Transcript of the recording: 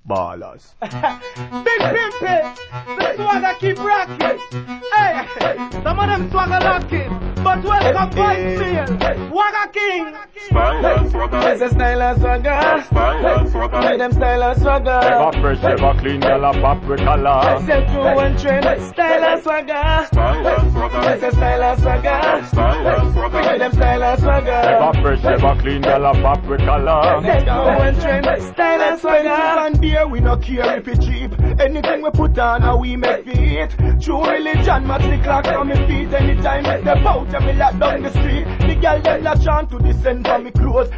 Ballers. Big Pimpin', the swagger keep rocking. Hey, some of them swagger locking. But welcome Vicefield, Wagga King. Style swagger. This is style and swagger. Style swagger. Hey, them style and swagger. Ever fresh, ever clean, girl a pop with color. Set to one trend, style and swagger. Style swagger. This is style and swagger. Style swagger. Hey, them style and swagger. Ever fresh, ever clean, girl a pop with color. Set to one trend, style and swagger. And beer, we no care if it cheap. Anything we put on, how we make feet. True religion, match the clock on me feet. Anytime I step out, me lock down the street. The girl them latch on to the scent from me clothes.